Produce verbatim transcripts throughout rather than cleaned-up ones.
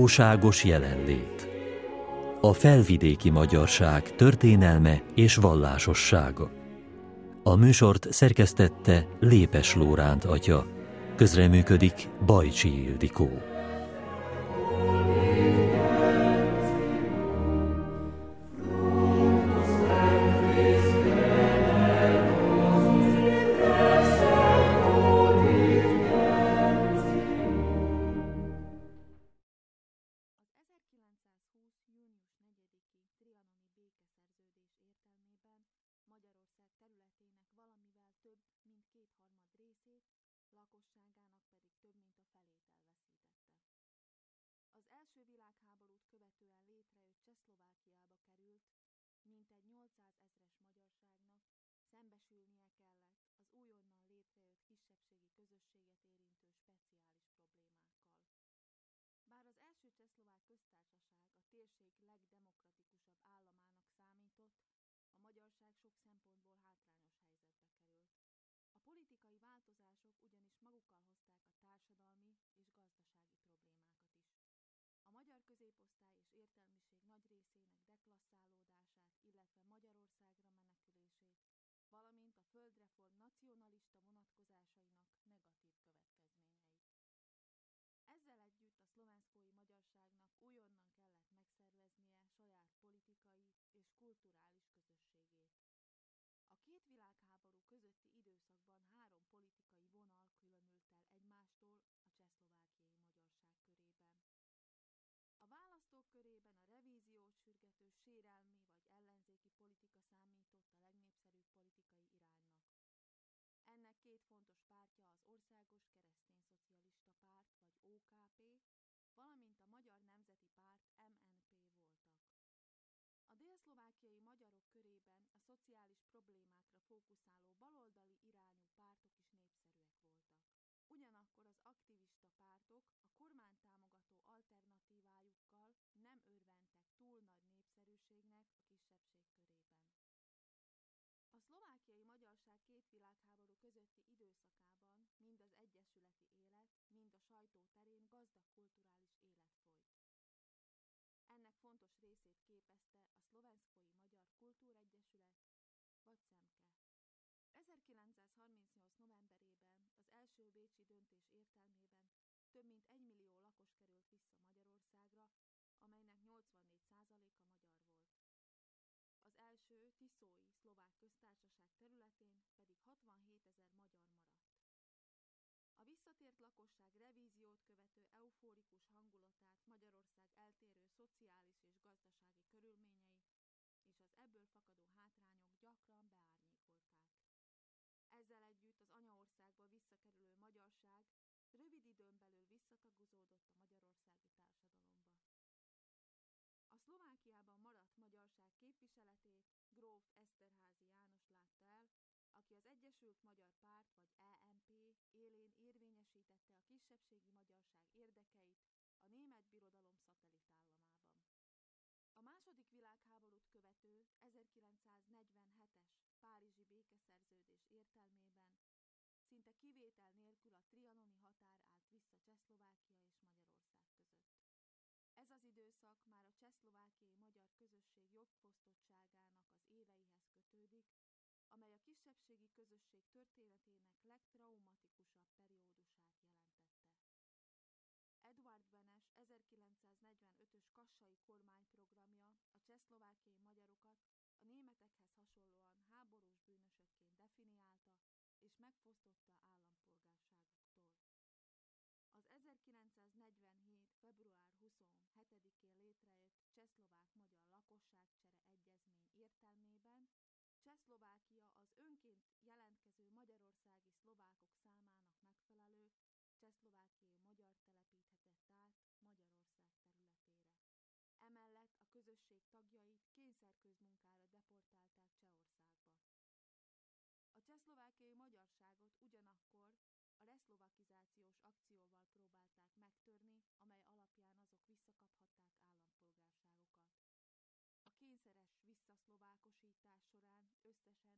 Valóságos jelenlét. A felvidéki magyarság történelme és vallásossága. A műsort szerkesztette Lépes Lóránt atya. Közreműködik Bajcsi Ildikó. Lakosságának pedig több mint a felét elveszítette. Az első világháborút követően létrejött Csehszlovákiába került, mintegy nyolcszázezres magyarságnak szembesülnie kellett az újonnan létrejött kisebbségi közösséget érintő speciális problémákkal. Bár az első csehszlovák köztársaság a térség legdemokratikusabb államának számított, a magyarság sok szempontból hátrányos helyzetbe került. A politikai változások ugyanis magukkal hozták a társadalmi és gazdasági problémákat is. A magyar középosztály és értelmiség nagy részének deklasszálódását, illetve Magyarországra menekülését, valamint a földreform nacionalista vonatkozásainak negatív következményeit. Ezzel együtt a szlovenszkói magyarságnak újonnan kellett megszerveznie saját politikai és kulturális közösségét. A két világháború közötti időszakban három politikai vonal különült el egymástól a csehszlovákiai magyarság körében. A választók körében a revíziót sürgető sérelmi vagy ellenzéki politika számított a legnépszerűbb politikai iránynak. Ennek két fontos pártja az Országos Keresztényszocialista Párt vagy o ká pé, valamint a Magyar Nemzeti Párt em en pé voltak. A délszlovákiai magyarok körében a szociális problémákra fókuszáló baloldali irányú pártok is népszerűek voltak. Ugyanakkor az aktivista pártok a kormánytámogató alternatívájukkal nem örventek túl nagy népszerűségnek a kisebbség körében. A szlovákiai magyarság két világháború közötti időszakában mind az egyesületi élet, mind a sajtó terén gazdag kulturális élet folyt. Ennek fontos részét képezte a Szlovenszkói Magyar Kultúregyesület, vagy Szemke. ezerkilencszázharmincnyolc novemberében az első bécsi döntés értelmében több mint egymillió lakos került vissza Magyarországra, amelynek nyolcvannégy százaléka magyar volt. Az első tiszói szlovák köztársaság területén pedig hatvanhétezer magyar maradt. A visszatért lakosság revíziót követő eufórikus hangulatát Magyarország eltérő szociális és gazdasági körülményei és az ebből fakadó hátrányok gyakran beárnyékolták. Ezzel együtt az anyaországba visszakerülő magyarság rövid időn belül visszatagozódott a magyarországi társadalomba. A Szlovákiában maradt magyarság képviseletét gróf Eszterházy János látta el, aki az Egyesült Magyar Párt vagy é em pé élén érvényesítette a kisebbségi magyarság érdekeit a Német Birodalom szatellitállamában. A második világháborút követő ezerkilencszáznegyvenhetes párizsi békeszerződés értelmében szinte kivétel nélkül a trianoni határ állt vissza Csehszlovákia és Magyarország között. Ez az időszak már a csehszlovákiai magyar közösség jogfosztottságának az éveihez kötődik, amely a kisebbségi közösség történetének legtraumatikusabb periódusát jelentette. Eduard Benes ezerkilencszáznegyvenötös kassai kormányprogramja a csehszlovákiai magyarokat a németekhez hasonlóan háborús bűnösökként definiálta és megfosztotta állampolgárságuktól. Az ezerkilencszáznegyvenhét február huszonhetedikén létrejött csehszlovák-magyar lakosságcsere egyezmény értelmében Csehszlovákia az önként jelentkező magyarországi szlovákok számának megfelelő csehszlovákiai magyar telepíthetett át Magyarország területére. Emellett a közösség tagjait kényszerközmunkára deportálták Csehországba. A csehszlovákiai magyarságot ugyanakkor a reszlovakizációs akcióval próbálták megtörni, amely alapján azok visszakaphatták állampolgárságukat. A kényszeres visszaszlovákosítás során összesen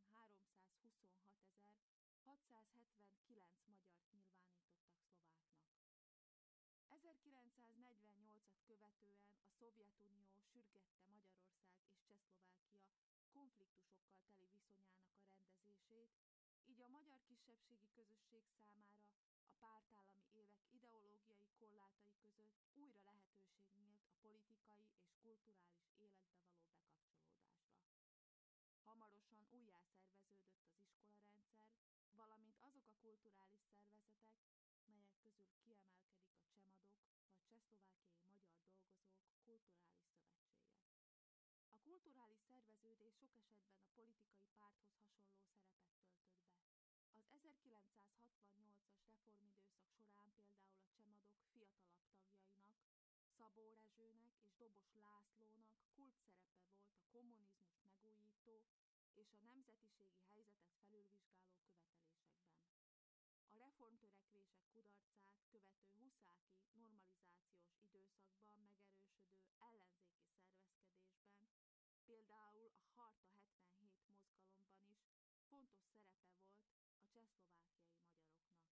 háromszázhuszonhatezer-hatszázhetvenkilenc magyart nyilvánítottak szlováknak. ezerkilencszáznegyvennyolc ezerkilencszázhuszonnyolcat követően a Szovjetunió sürgette Magyarország és Csehszlovákia konfliktusokkal teli viszonyának a rendezését, így a magyar kisebbségi közösség számára a pártállami évek ideológiai korlátai között újra lehetőség nyílt a politikai és kulturális életbe való bekapcsolódásra. Hamarosan újjászerveződött az iskolarendszer, valamint azok a kulturális szervezetek, melyek közül kiemelkedik a Csemadok vagy Csehszlovákiai Magyar Dolgozók Kulturális Szövetsége. A kulturális szerveződés sok esetben a politikai párthoz hasonló szerepet töltött be. Az ezerkilencszázhatvannyolcas reformidőszak során például a Csemadok fiatalabb tagjainak, Szabó Rezsőnek és Dobos Lászlónak kulcsszerepe volt a kommunizmust megújító és a nemzetiségi helyzetet felülvizsgáló követelésekben. A reformtörekvések kudarcát követő huszáki normalizációs időszakban megerősödő ellenzéki szervezkedésben, például a Harta hetvenhét mozgalomban is fontos szerepe volt a csehszlovákiai magyaroknak.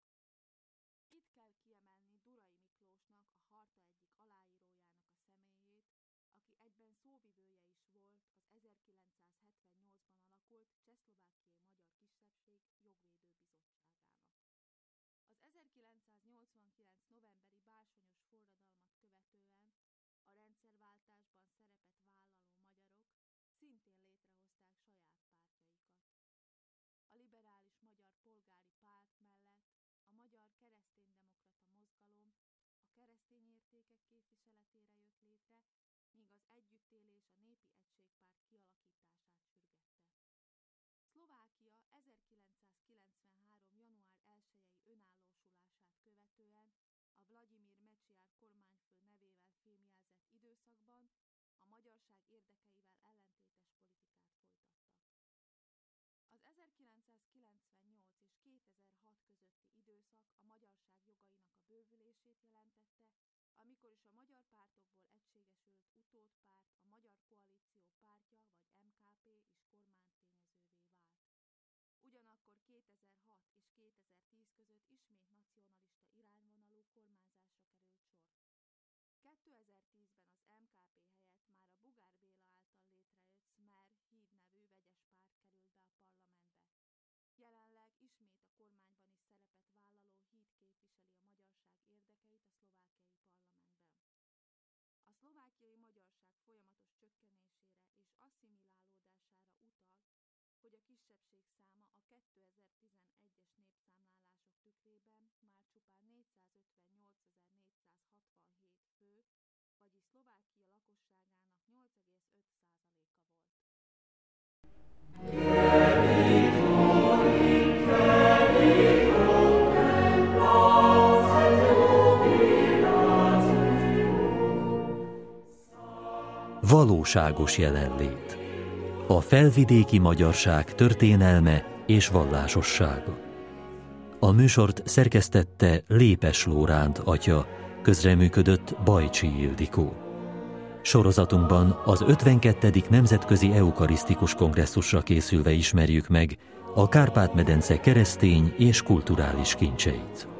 Itt kell kiemelni Durai Miklósnak, a Harta egyik aláírójának a személyét, aki egyben szóvivője is volt az ezerkilencszázhetvennyolcban alakult Csehszlovákiai Magyar Kisebbség Jogvédő Bizottságának. Az ezerkilencszáznyolcvankilenc novemberi bársonyos forradalmat követően a rendszerváltásban szerepet vállaló magyarok szintén létrehozták saját pártjaikat. A liberális magyar polgári párt mellett a magyar kereszténydemokrata mozgalom a keresztény értékek képviseletére jött létre, míg az együttélés a népi egységpárt kialakítását sürgette. Szlovákia ezerkilencszázkilencvenhárom. január elsejei önállósulását követően a Vladimir Mečiar kormányfő nevével fémjelzett időszakban a magyarság érdekeivel ellentétes politikát folytattak. Az ezerkilencszázkilencvennyolc és kétezer-hat közötti időszak a magyarság jogainak a bővülését jelentette, amikor is a magyar pártokból egységesült utódpárt, a Magyar Koalíció Pártja vagy em ká pé is kormánytényezővé vált. Ugyanakkor kétezer-hat és kétezer-tíz között ismét nacionalista irányvonalú kormányzásra került sor. kétezer-tízben az em ká pé helyett már a Bugár Béla által létrejött Smer Híd nevű vegyes párt került be a parlamentbe. Jelenleg ismét a kormányban is szerepet vállaló Híd képviseli a magyarság érdekeit a szlovákiai parlamentben. A szlovákiai magyarság folyamatos csökkenésére és asszimilálódására utal, hogy a kisebbség száma a kétezer-tizenegyes népszámlálások tükrében már csupán négyszázötvennyolcezer-négyszázhatvanhét fő, vagyis Szlovákia lakosságának nyolc egész öt százaléka volt. Valóságos jelenlét. A felvidéki magyarság történelme és vallásossága. A műsort szerkesztette Lépes Lóránt atya, közreműködött Bajcsi Ildikó. Sorozatunkban az ötvenkettedik Nemzetközi Eukarisztikus Kongresszusra készülve ismerjük meg a Kárpát-medence keresztény és kulturális kincseit.